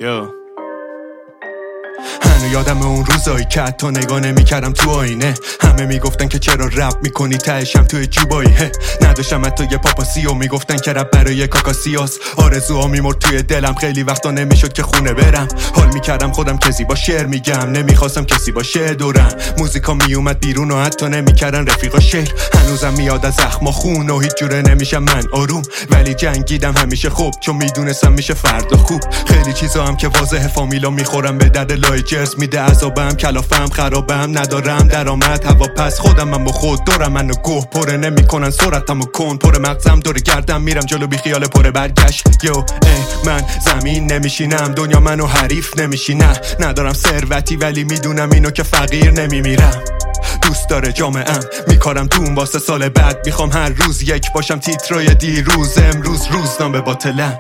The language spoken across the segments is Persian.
هنو یادم اون روزایی که حتی نگاه نمی‌کردم تو آینه. همه میگفتن که چرا رپ میکنی، تهشم توی جیبایی. نداشتم حتی یه پاپاسی و میگفتن که رپ برای کاکاسیاس. آرزوها میمرد توی دلم، خیلی وقتا نمیشد که خونه برم. حال میکردم خودم کسی با شعر میگم، نمیخواستم کسی باشه دورم. موزیکا میومد بیرون و حتی نمیکردن رفیقا شعر. هنوزم میاد از زخما خون و هیچ جوره نمیشم من آروم. ولی جنگیدم همیشه خوب، چون میدونستم میشه فردا خوب. خیلی چیزا هم که واضحه فامیلا میخورم به درد لای جرس میده عذابم. کلافم خرابم، ندارم درآمد هوا پس خودم من با خود دورم. منو گوه پره نمیکنن سرعتمو کن پر مغزم دور گردم میرم جلو بی خیال پر برگشت. من زمین نمیشینم، دنیا منو حریف نمیشینه. ندارم ثروتی ولی میدونم اینو که فقیر نمیمیرم. دوست داره جامعه‌ام، میکارم دوم واسه سال بعد. میخوام هر روز یک باشم تیترای دیروز، امروز روزنامه باطلم.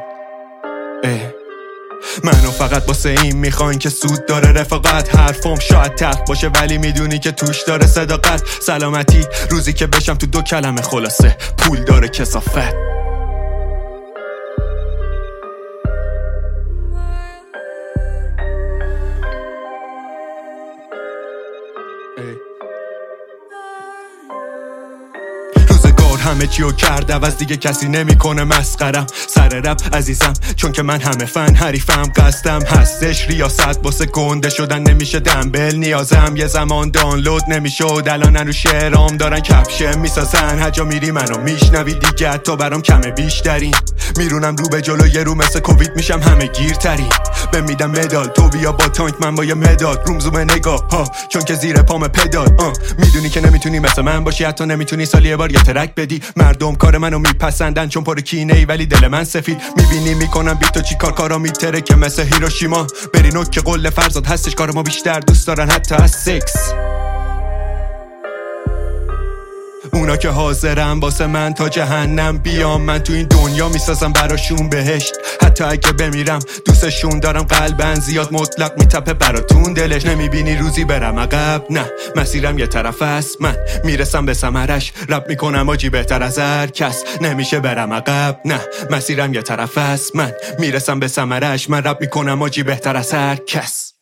منو فقط واسه این میخواین که سود داره رفاقت. حرفم شاید تلخ باشه ولی میدونی که توش داره صداقت. سلامتی روزی که بشم تو 2 کلمه خلاصه، پول داره کثافت. همه چیو کرد عوض، دیگه کسی نمیکنه مسخرم. سر رپ عزیزم چون که من همه فن حریفم. قصدم هستش ریاست واسه گنده شدن، نمیشه دنبل نیازم. یه زمان دانلود نمیشد، الان رو شعرام دارن کپشن میسازن. هر جا میری منو میشنوی دیگه، تا برام کمه بیشترین. میرونم رو به جلو، یه رو مثل کووید میشم همه گیرترین. به میدم مدال تو بیا با تانک، من با یه مدال. رومزوم نگاه ها چون که زیر پام پدال. میدونی که نمیتونی مثل من باشی، حتی نمیتونی سالی یه بار یه ترک بدی. مردم کار منو میپسندن چون پر کینه ای ولی دل من سفید. میبینی میکنم بی تو چی کارا میتره که مثل هیروشیما. بری نوک که قول فرزاد هستش، کار ما بیشتر دوست دارن حتی از سکس. اونا که حاضرن واسه من تا جهنم بیام، من تو این دنیا میسازم براشون بهشت. حتی اگه بمیرم دوستشون دارم، قلبن زیاد مطلق میتپه براتون دلش. نمیبینی روزی برم عقب، نه مسیرم یه طرف است، من میرسم به ثمرش. رپ میکنم آجی بهتر از هر کس، نمیشه برم عقب، نه مسیرم یه طرف است، من میرسم به ثمرش. من رپ میکنم آجی بهتر از هر کس.